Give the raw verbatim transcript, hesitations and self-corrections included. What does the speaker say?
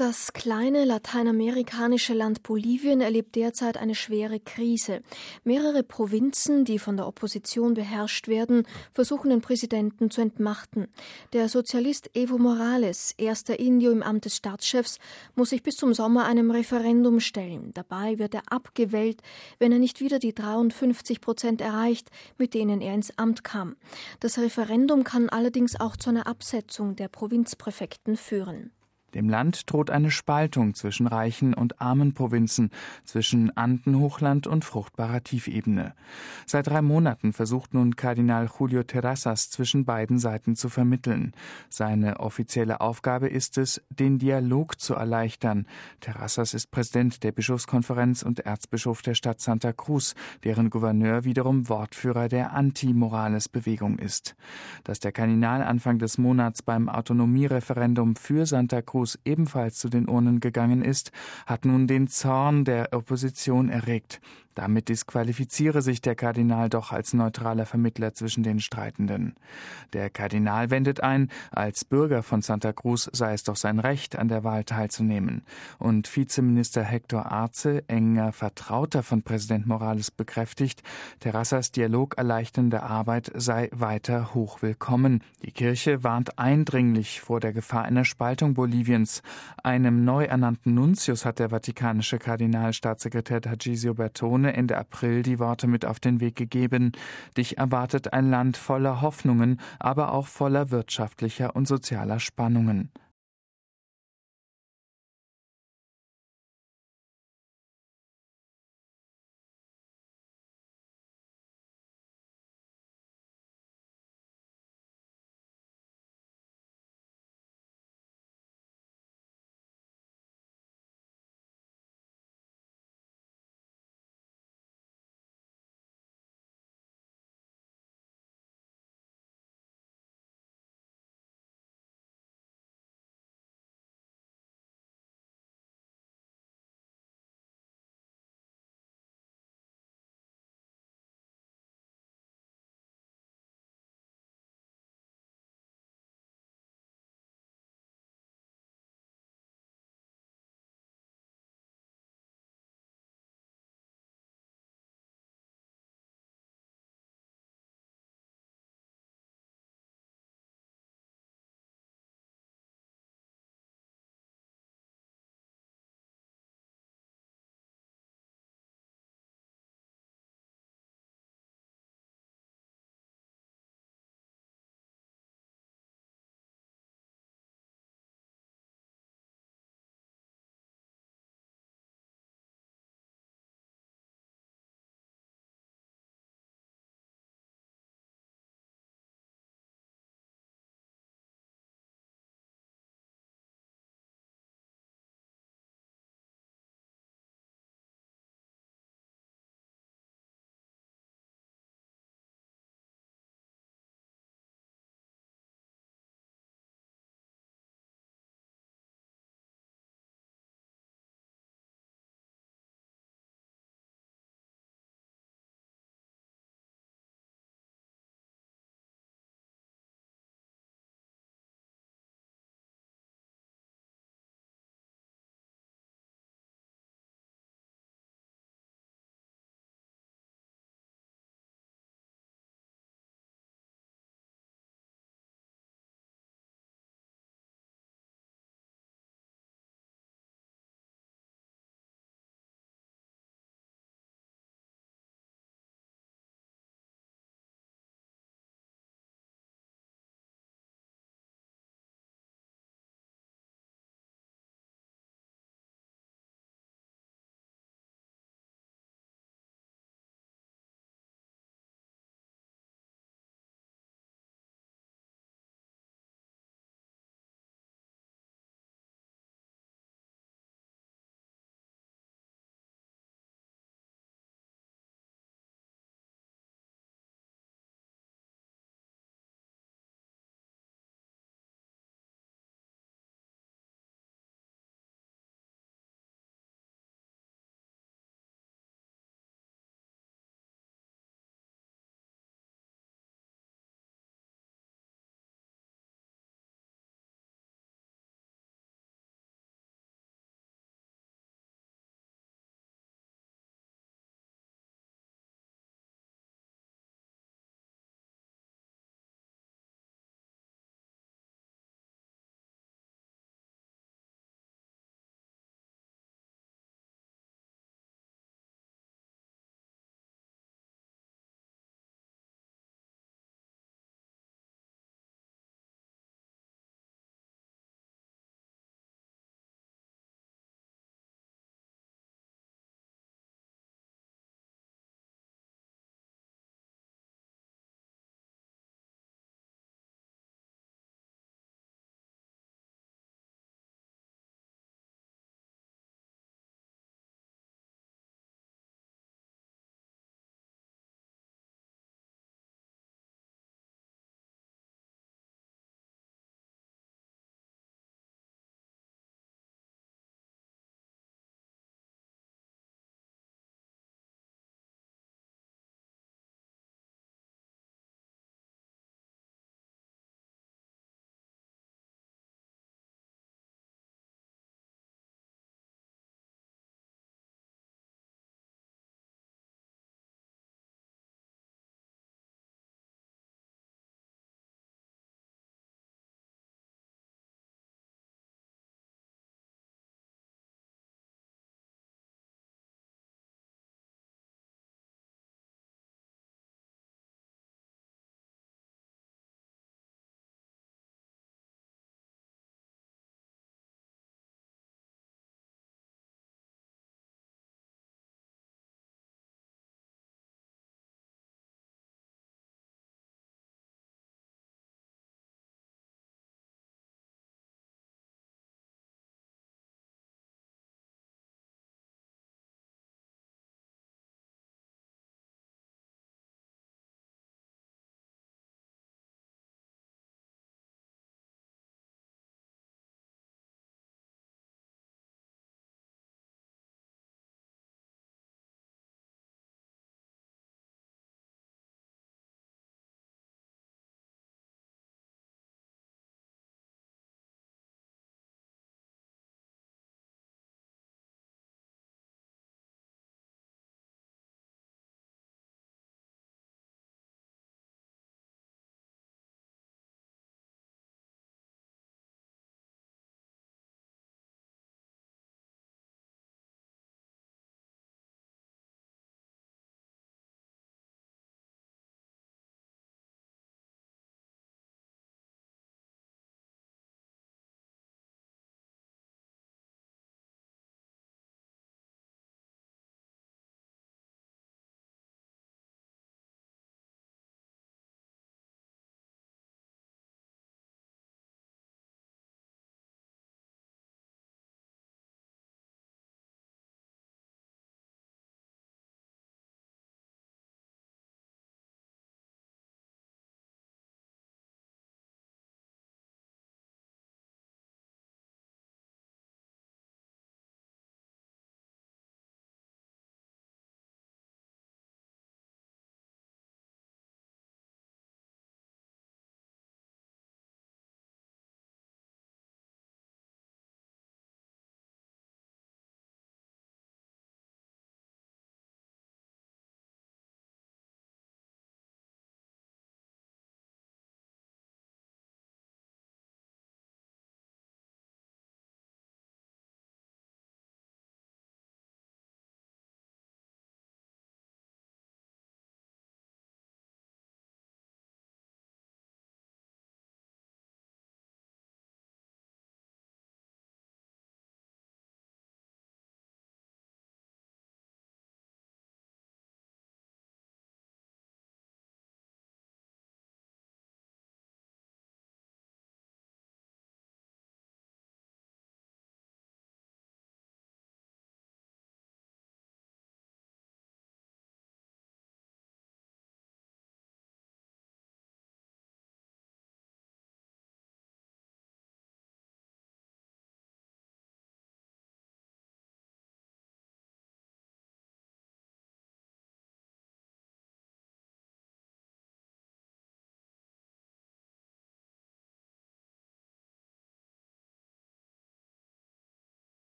Das kleine lateinamerikanische Land Bolivien erlebt derzeit eine schwere Krise. Mehrere Provinzen, die von der Opposition beherrscht werden, versuchen den Präsidenten zu entmachten. Der Sozialist Evo Morales, erster Indio im Amt des Staatschefs, muss sich bis zum Sommer einem Referendum stellen. Dabei wird er abgewählt, wenn er nicht wieder die dreiundfünfzig Prozent erreicht, mit denen er ins Amt kam. Das Referendum kann allerdings auch zu einer Absetzung der Provinzpräfekten führen. Dem Land droht eine Spaltung zwischen reichen und armen Provinzen, zwischen Andenhochland und fruchtbarer Tiefebene. Seit drei Monaten versucht nun Kardinal Julio Terrazas zwischen beiden Seiten zu vermitteln. Seine offizielle Aufgabe ist es, den Dialog zu erleichtern. Terrazas ist Präsident der Bischofskonferenz und Erzbischof der Stadt Santa Cruz, deren Gouverneur wiederum Wortführer der Anti-Morales-Bewegung ist. Dass der Kardinal Anfang des Monats beim Autonomiereferendum für Santa Cruz ebenfalls zu den Urnen gegangen ist, hat nun den Zorn der Opposition erregt. Damit disqualifiziere sich der Kardinal doch als neutraler Vermittler zwischen den Streitenden. Der Kardinal wendet ein, als Bürger von Santa Cruz sei es doch sein Recht, an der Wahl teilzunehmen. Und Vizeminister Hector Arce, enger Vertrauter von Präsident Morales, bekräftigt, Terrazas dialogerleichternde Arbeit sei weiter hochwillkommen. Die Kirche warnt eindringlich vor der Gefahr einer Spaltung Boliviens. Einem neu ernannten Nuntius hat der vatikanische Kardinalstaatssekretär Tarcisio Bertone Ende April die Worte mit auf den Weg gegeben: Dich erwartet ein Land voller Hoffnungen, aber auch voller wirtschaftlicher und sozialer Spannungen.